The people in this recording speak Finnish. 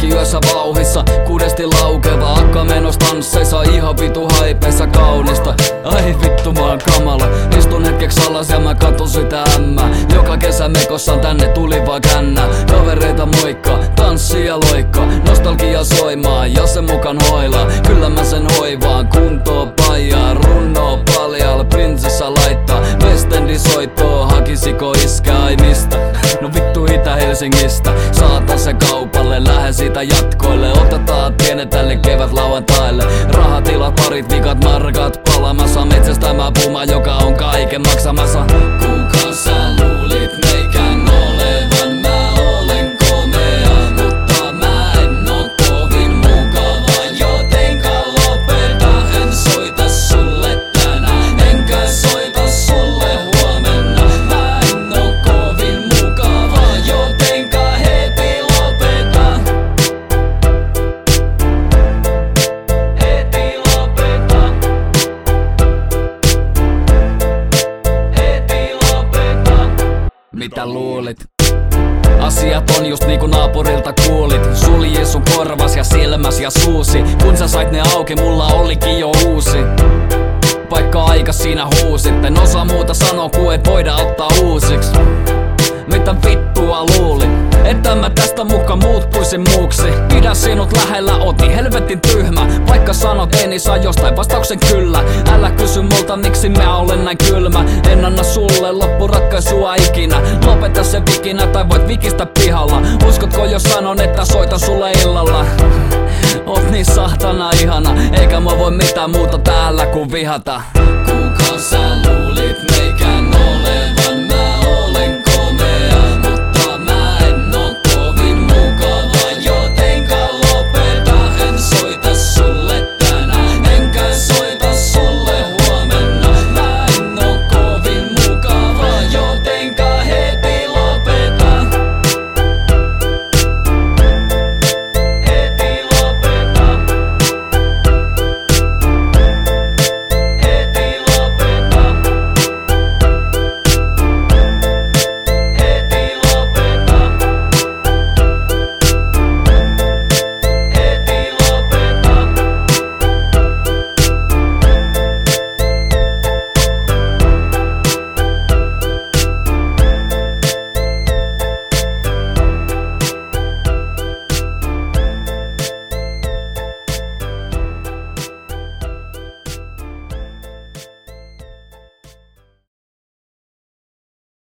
Kaikki yössä vauhissa, kuudesti laukeva akka menos tansseissa, ihan vitu haipeissa kaunista. Ai vittu mä oon kamala, istun hetkeksi alas ja mä katson sitä ämmää. Joka kesä mekossa tänne tuli vaan kännää. Kavereita moikka, tanssi ja loikka, nostalgia soimaa ja sen mukaan hoilaa. Kyllä mä sen hoivaan, kuntoo paijaa, runnoo paljalla, prinsessa laittaa. Westendi soittoo, hakisiko iskä ai mistä? No vittu Itä-Helsingistä, saatan se kaupalle, lähde siitä jatkoille. Otetaan tiene tälle kevät lauantaille. Rahatilat, parit, vikat, markat palamassa. Metsästämään puma, joka on kaiken maksamassa. Kuka sä luulit meikään olevan? Mä olen komea, mutta mä en oo kovin mukava. Jotenka lopeta, en soita sulle tänään, enkä soita sulle huomenna. Mä en oo kovin mukava, jotenka heti lopeta. Heti lopeta. Heti lopeta. Mitä luulit? Asiat on just niinku naapurilta kuulit. Sulji sun korvas ja silmäs ja suusi. Kun sä sait ne auki, mulla olikin jo uusi. Vaikka aika siinä huusit, en osaa muuta sanoa kuin et voida ottaa uusiksi. Mitä vittua luulit? Että mä tästä muka muuttuisin muuksi. Pidä sinut lähellä, oti helvetin tyhmä. Vaikka sanot en, niin saa jostain vastauksen kyllä. Älä kysy multa miksi mä olen näin kylmä. En anna sulle loppuratkaisua ikinä. Lopeta se vikinä tai voit vikistä pihalla. Uskotko jos sanon että soitan sulle illalla? Oot niin sahtana ihana, eikä mä voi mitään muuta täällä kuin vihata. Kuka sä luulet?